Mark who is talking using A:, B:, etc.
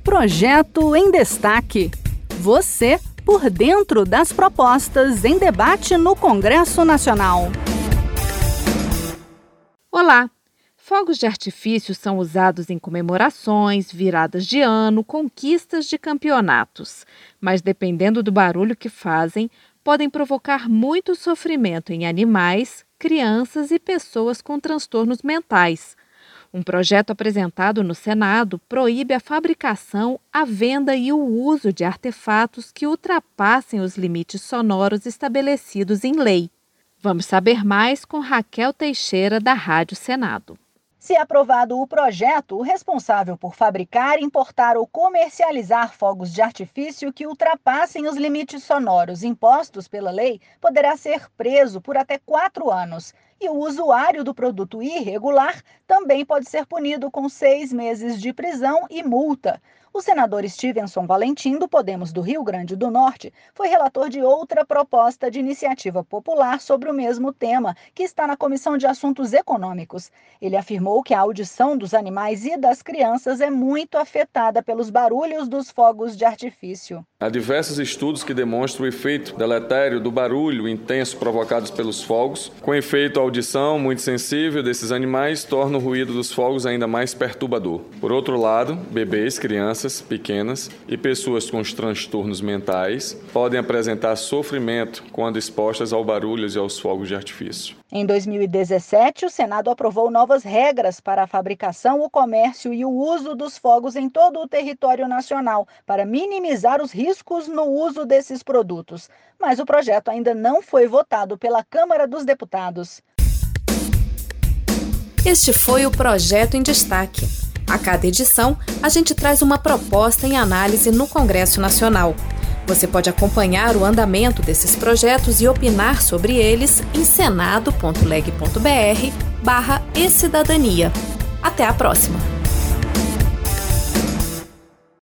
A: Projeto em Destaque. Você por dentro das propostas em debate no Congresso Nacional.
B: Olá! Fogos de artifício são usados em comemorações, viradas de ano, conquistas de campeonatos. Mas dependendo do barulho que fazem, podem provocar muito sofrimento em animais, crianças e pessoas com transtornos mentais. Um projeto apresentado no Senado proíbe a fabricação, a venda e o uso de artefatos que ultrapassem os limites sonoros estabelecidos em lei. Vamos saber mais com Raquel Teixeira, da Rádio Senado.
C: Se aprovado o projeto, o responsável por fabricar, importar ou comercializar fogos de artifício que ultrapassem os limites sonoros impostos pela lei poderá ser preso por até 4 anos. E o usuário do produto irregular também pode ser punido com 6 meses de prisão e multa. O senador Stevenson Valentim, do Podemos do Rio Grande do Norte, foi relator de outra proposta de iniciativa popular sobre o mesmo tema, que está na Comissão de Assuntos Econômicos. Ele afirmou que a audição dos animais e das crianças é muito afetada pelos barulhos dos fogos de artifício.
D: Há diversos estudos que demonstram o efeito deletério do barulho intenso provocado pelos fogos. Com efeito, a audição muito sensível desses animais torna o ruído dos fogos ainda mais perturbador. Por outro lado, bebês, crianças pequenas e pessoas com os transtornos mentais podem apresentar sofrimento quando expostas ao barulho e aos fogos de artifício.
C: Em 2017, o Senado aprovou novas regras para a fabricação, o comércio e o uso dos fogos em todo o território nacional, para minimizar os riscos no uso desses produtos. Mas o projeto ainda não foi votado pela Câmara dos Deputados.
B: Este foi o Projeto em Destaque. A cada edição, a gente traz uma proposta em análise no Congresso Nacional. Você pode acompanhar o andamento desses projetos e opinar sobre eles em senado.leg.br/ecidadania. Até a próxima!